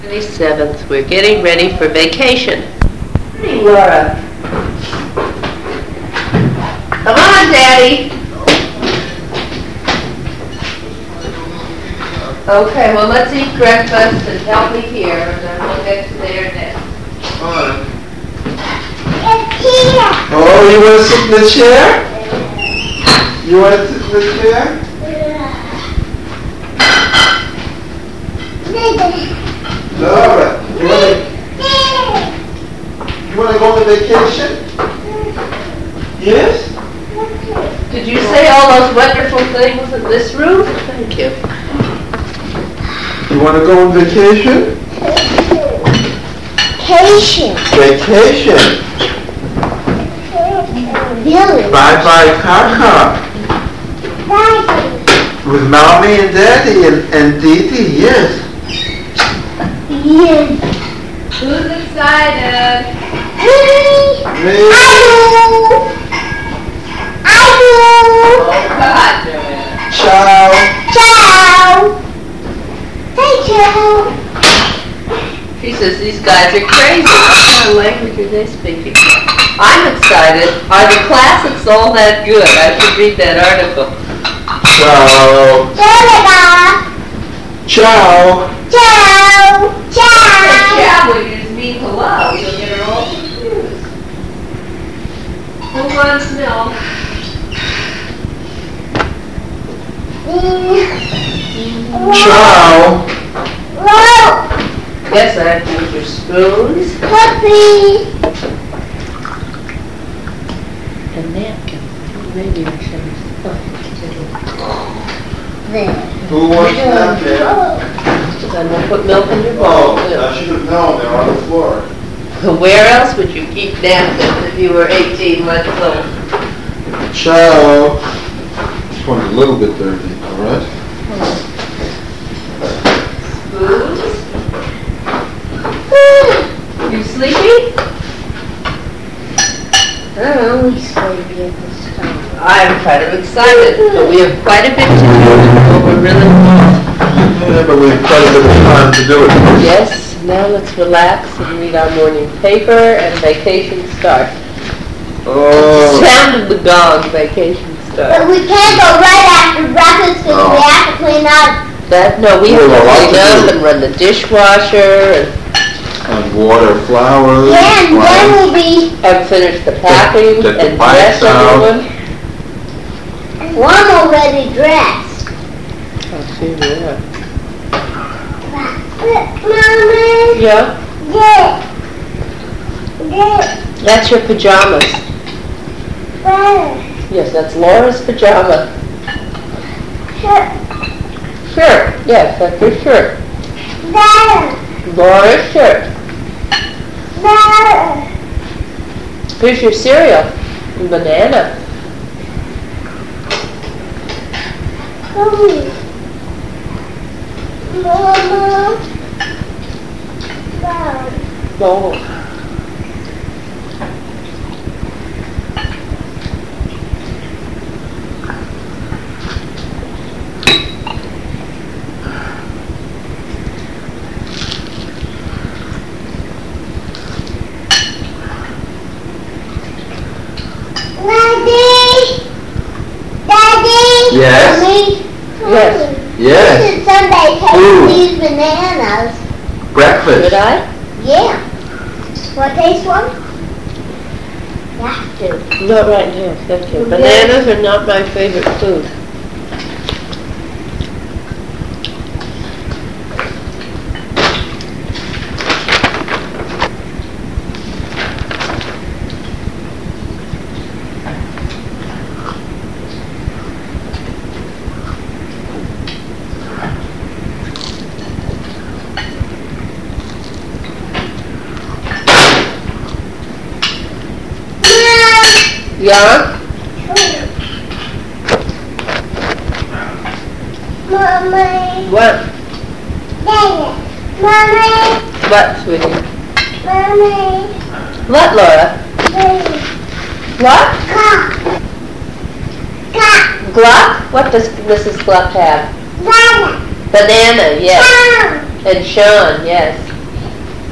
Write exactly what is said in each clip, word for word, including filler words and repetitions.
twenty-seventh. We're getting ready for vacation. Hey, Laura. Come on, Daddy. Okay, well, let's eat breakfast and help me here, and then we'll get to there next. Alright. Oh, you want to sit in the chair? You want to sit in the chair? Laura, you want to, you want to go on vacation? Yes? Did you say all those wonderful things in this room? Thank you. You want to go on vacation? Vacation. Vacation. Village. Bye bye Kaka. Daddy. With Mommy and Daddy and, and Didi, yes. Yes. Who's excited? Me. Me. I do. Oh, God, Joanna. Ciao. Ciao. Hey, ciao. She says these guys are crazy. What kind of language are they speaking? I'm excited. Are the classics all that good? I should read that article. Ciao. Ciao. Ciao. Ciao. Ciao. Yeah, when you just mean hello, you'll get her all confused. Who wants milk? Ciao. Whoa. Yes, I have to use your spoons. Puppy. A napkin. Maybe I should There. Who wants napkin? Then we'll put milk in your Oh, bowl, I should have known. They're on the floor. too. Where else would you keep napkins if you were eighteen months old? Ciao. This one's a little bit dirty, all right? Spoons? You sleepy? I'm always sleepy at this time. I'm kind of excited, but we have quite a bit to do before we're really involved. Yeah, but we have quite a bit of time to do it. Yes, now let's relax and read our morning paper and vacation start. Oh. Sound of the gong, vacation But start. we can't go right after breakfast because No. we have to clean up. That, no, we We have have a to lot clean to up do. and run the dishwasher and, And water flowers. Yeah, and then plants. we'll be, and finish the packing get the and bikes dress out. everyone. well, I'm already dressed. Oh, see, yeah. Mommy. Yeah, Yeah. Yeah. that's your pajamas. Where? Yes, that's Laura's pajama. Sure. Shirt, yes, that's your shirt. There. Laura's shirt. There. Here's your cereal. Banana. Come. Mama. There. Oh. Daddy. Daddy. Yes? Mommy. Yes. Yes. This is Sunday. Take Food. these bananas. Breakfast. Should I? Yeah. Want to taste one? You have to. Not right now, thank you. Okay. Bananas are not my favorite food. Yeah? Mommy. What? Daddy. Mommy. What, sweetie? Mommy. What, Laura? Daddy. What? Car. Car. Gluck? What does Missus Gluck have? Banana. Banana, yes. Car. And Sean, yes.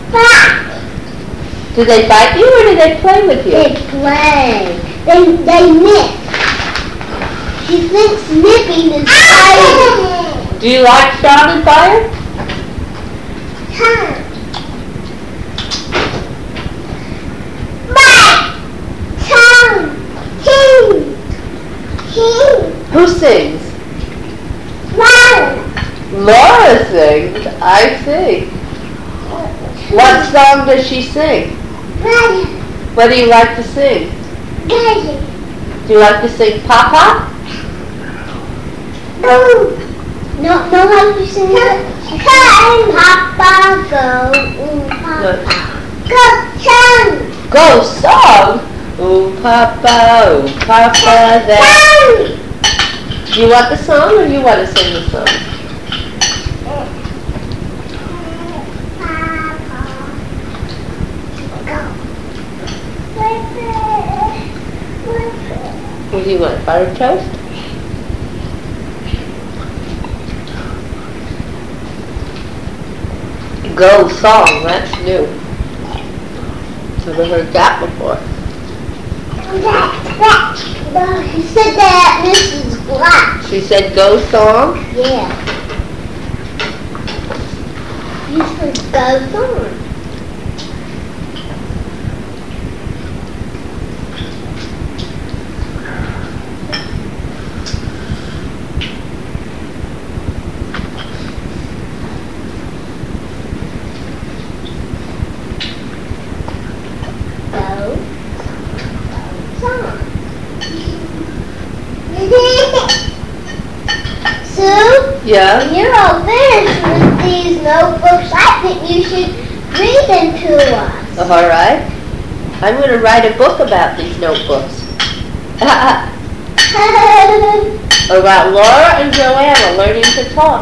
Do they bite you or do they play with you? They play. They they nip. She thinks nipping is biting. Do you like Sean and Fire? Tongue. Bite. Tongue. King. King. Who sings? Mom. Laura sings. I see. What song does she sing? Daddy. What do you like to sing? Daddy. Do you like to sing Papa? Go. No, no, how do you sing that? Come, Papa, go. Ooh, Papa. Go, tongue. Go song. Oh Papa, oh Papa, that. Tongue. Do you want the song or do you want to sing the song? What do you want, buttered toast? Go song, that's new. Never heard that before. He said that Missus Black. She said go song? Yeah. You said go song. Sue, Yeah? when you're all finished with these notebooks, I think you should read them to us. All right. I'm going to write a book about these notebooks. About Laura and Joanna learning to talk.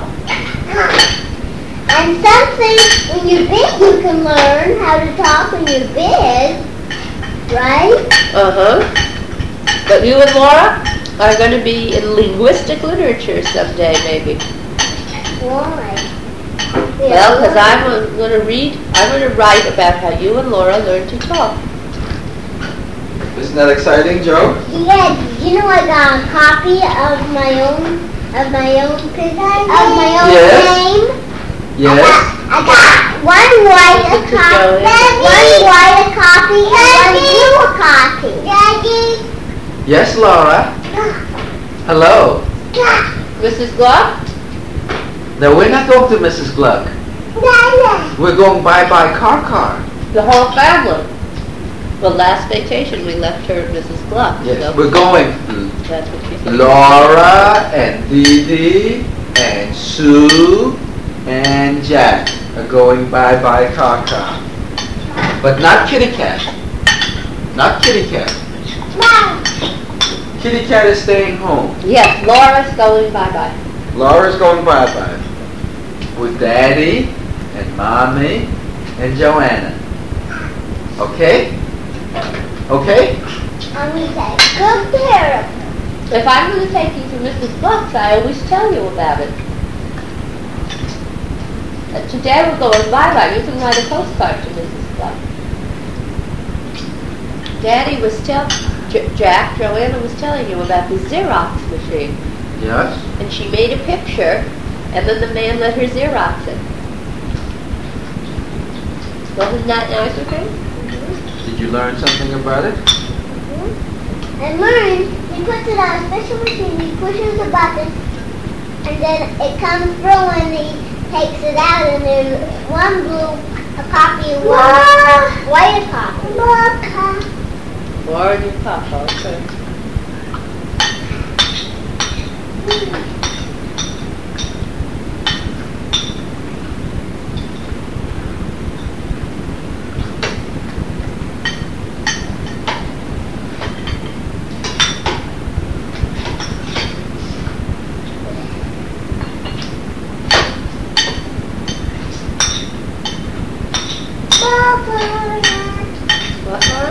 And something, when you're big, you can learn how to talk when you're big, right? Uh-huh. But you and Laura are going to be in linguistic literature someday, maybe. Why? Well, because I'm going to read, I'm going to write about how you and Laura learn to talk. Isn't that exciting, Joe? Yeah, you know I got a copy of my own, of my own picture, of my own Yes. name. Yes. I got one white a Picture, copy, Joey. one white a copy, and one blue a copy. Daddy. Yes, Laura. Hello. Missus Gluck? No, we're not going to Missus Gluck. Dada. We're going bye-bye car car. The whole family. Well, last vacation we left her at Missus Gluck. Yes, So we're going. that's what she said. Laura and Dee Dee and Sue and Jack are going bye-bye car car. But not Kitty Cat. Not Kitty Cat. Mom. Kitty Cat is staying home. Yes, Laura's going bye-bye. Laura's going bye-bye with Daddy and Mommy and Joanna. Okay? Okay? I'm going to take good care of her. If I'm going to take you to Missus Gluck's, I always tell you about it. Uh, today we're going bye-bye. You can write a postcard to Missus Gluck. Daddy was tell J- Jack, Joanna was telling you about the Xerox machine. Yes? And she made a picture, and then the man let her Xerox it. Wasn't that nice of him? Did you learn something about it? And learn, he puts it on a special machine, he pushes the button, and then it comes through and he takes it out, and there's one blue, a copy of one white copy. Look. Or your papa, okay. What, Laura?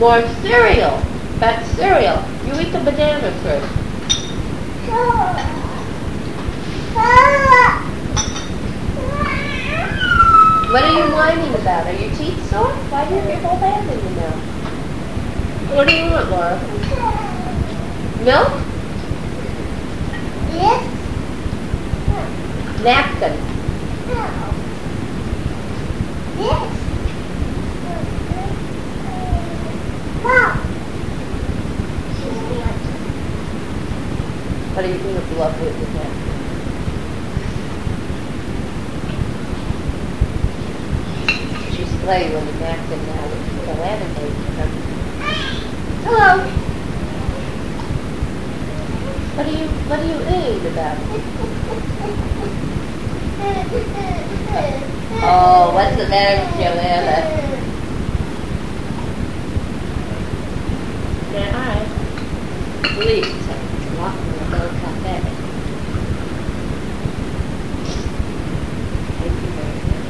more cereal. That's cereal. You eat the banana first. What are you whining about? Are your teeth sore? Why do you have your whole hand in your mouth? What do you want, Laura? Milk? Yes. Napkin. Yes. Mom. What do you think of love with the napkin? She's playing with the napkin now with the laminate. Hello. What are you What are you eating about? Oh, what's the matter with Joanna? Yeah, all right. Please, it's a lot more Bell Cafe. Thank you very much.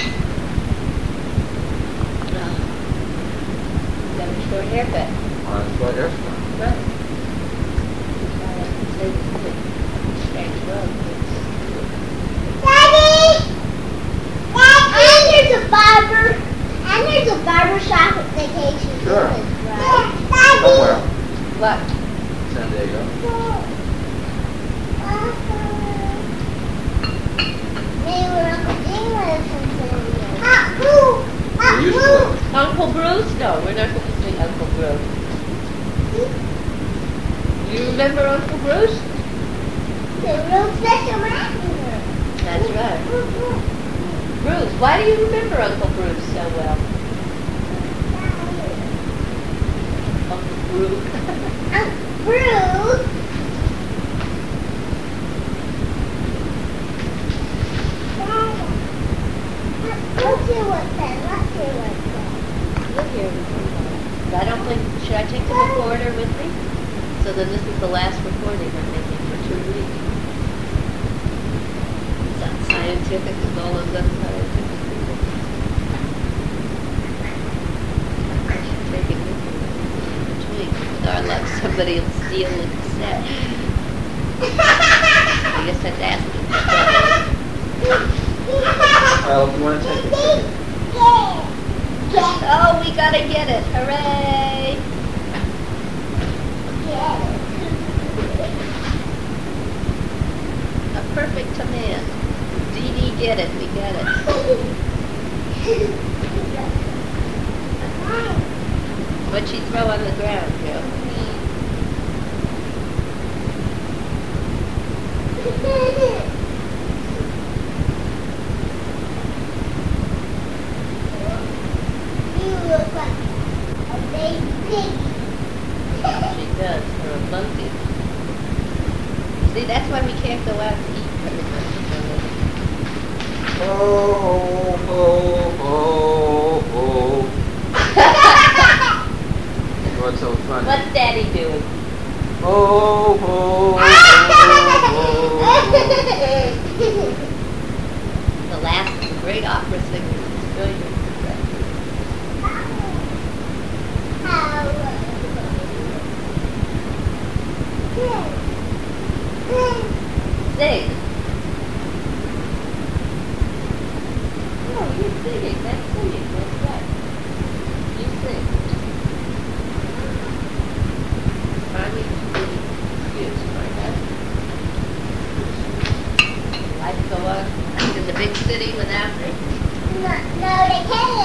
Oh. You got a short haircut. On the airplane. Right. Strange road. Daddy! Daddy! And there's a barber. And there's a barber shop at Vacation Sure. Village, right? Somewhere. What? San Diego. Maybe where Uncle Dean lives in San Diego. Ah, boo! Ah, We used to boo! live. Uncle Bruce? No, we're not going to see Uncle Bruce. You remember Uncle Bruce? The real special man here. That's right. Bruce, why do you remember Uncle Bruce so well? Uncle Bruce. Uncle Bruce. Let's see what's that. Let's see what's that. Look here. I don't think, should I take the recorder with me? So then this is the last recording I'm making for two weeks. It's not scientific as all of them scientific people. I should take it with me in between. With our luck, somebody will steal the cassette. I guess I'd ask them for trouble. Well, if you want to take it, take it. Oh, we gotta get it. Hooray! A perfect command. Dee Dee, get it. We get it. What'd she throw on the ground, Joe? You look like a baby pig. She does, or a monkey. See, that's why we can't go out to eat. Oh, oh, oh, oh. What's so funny? What's Daddy doing? Oh, oh, oh, oh. The last of the great opera singers is going to sing. Oh, you're singing. That's singing. That's right. You sing. I need to be excused, my God. Life go on in the big city without me. No, no, they can't